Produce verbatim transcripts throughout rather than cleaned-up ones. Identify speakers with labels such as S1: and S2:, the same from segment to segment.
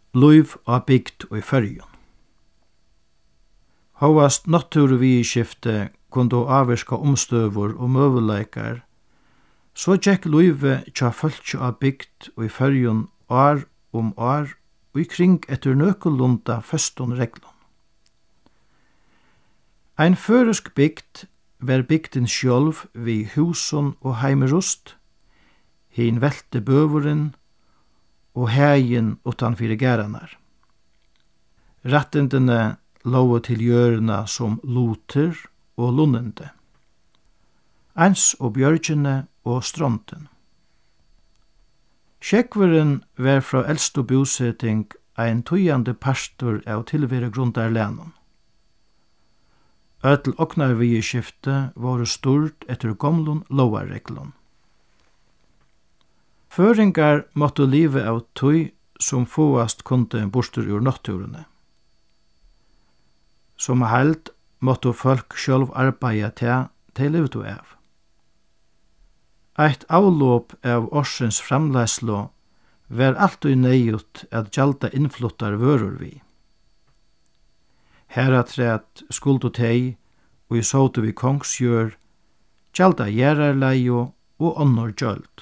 S1: Liv av bygd og i førjun. Hóast náttúruviðurskifti kundu avvirka umstøvur og møguleikar, så gekk livet tja fólki av bygd og i førjun ár um ár og i kring etter nøkulunda föstum reglum. Ein førusk bygd var bygdin sjálv vi húsun og heimerust, hin velte bøvurin og hegin utan fyrir geranar. Rattindene lågu til jørna som luter og lunnende, eins og bjørgjene og stronten. Skjeggvurin var fra eldstu bosetting ein tøyande pastor av tilvere grundarlænum. Öll ognarviðurskifti voru sturt etter gomlun lovarreglun. Føringar måttu live av tøy som fåast kunde bortur ur náttúruni. Som heild måttu folk sjálv arbeida til til livtu av. Eitt avlop av orsins framleislu var alltid neyjut at gjalda innfluttar vörur vi. Heratræt skuldu tei og i såtu vi kongsjør, gjalda gjerarleiu og onnur gjald.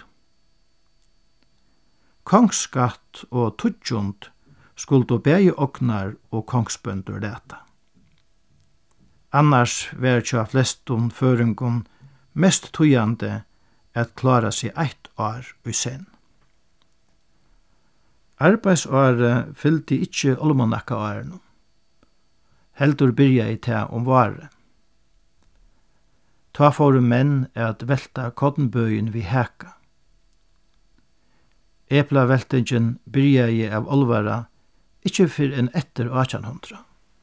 S1: Kongsskatt og tudjund skuldu bægi ognar og kongsbøndur leta. Annars var tja flestum føringun mest tøyande at klara seg eitt år i sen. Arbeidsåret fyldi ikkje olmanakka årene. Heldur byrja i ta om vare. Ta fóru menn at velta koddenbøyen vi heka. Eplaveltingen byrja i av olvara ikkje fyr enn etter átjan hundra.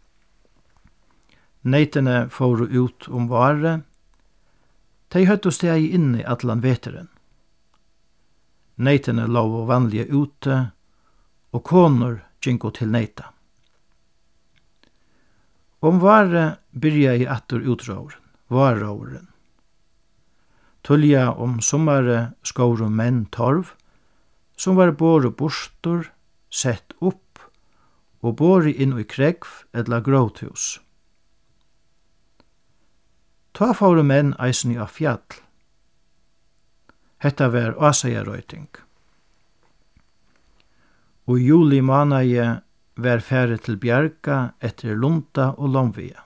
S1: Neitene fóru ut om vare, tei høttu stegi inn i allan veteren. Neitene låg vanlige ute, og konur gingo til neita. Om vare byrja i atur utråren, varråren. Tulja om sommare skåru menn torv, som var båre bostur, sett opp, og båre inn i kregv edla gråthus. Ta fóru menn eisen i av fjall. Hetta var Asajarøyting. Og i juli månaje var fære til Bjarga etter Lunta og Lomvia.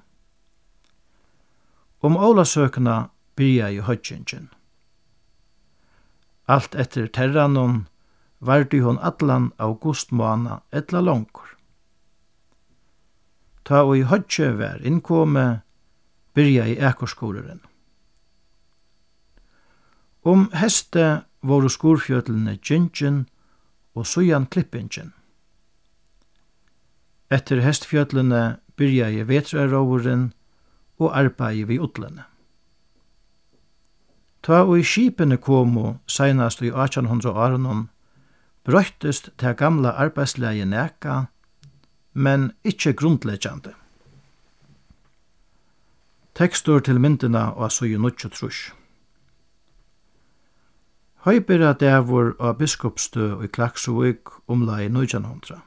S1: Om Ólasøkna byrja i hødjingen. Alt etter terranon vardi hon allan augustmåna etla longur. Ta og i hødje var innkome, byrja i ekorskåreren. Om heste voru skorfjötlene Gingen og Sujan Klippingen. Etter hestfjötlene byrja i vetraråveren og arbeid vi utlene. Ta og i skipene komo seinast i átjan hundra årenon brøttest til gamla arbeidsleie neka, men ikkje grundleggjande. Tekstur til myndina og søyu nutju trus. Høybera dævur av biskopstø og i Klaksuvik omlai nítjan hundrað.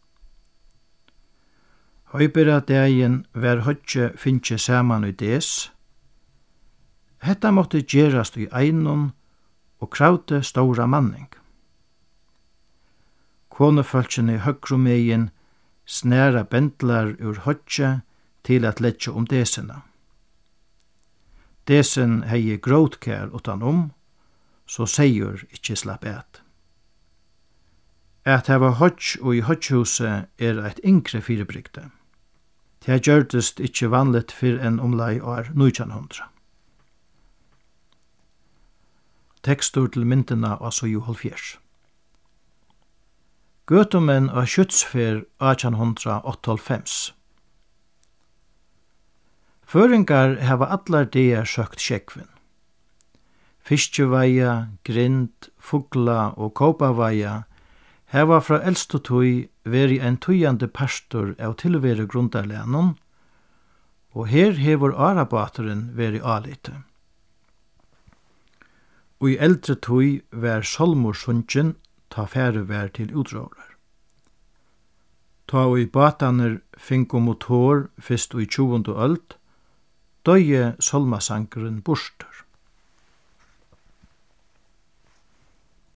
S1: Høybera dægin var høgge finnje saman i des. Hetta måtte gerast i einon og kravte stóra manning. Konefölkjene i høgrumegin snæra bendlar ur høgge til at leggja om desina. Desen hei gråtkær utan om, så seier ikkje slapp et. At heva høgg og i høgghuset er eit yngre fyrirbrygde. Det gjørdest ikkje vanligt fyr enn omlai år nítjan hundrað. Tekstur til myndina av søju hálvfjerds. Gøtumenn av skjutsfer átjan hundrað áttaoghálvfems. Føringar hava allar dagar søkt skjeggvin. Fiskjeveia, grind, fugla og kópaveia hava fra eldstu tøy veri ein tøyande pastor av tilvere grundarlænum, og her hevur arabaturin veri alite. Og i eldre tøy var solmur sungin ta fære vær til utrårar. Ta og i batanir fingu motor fyrst og i tjugundu øld, døye solmasangurin burstur.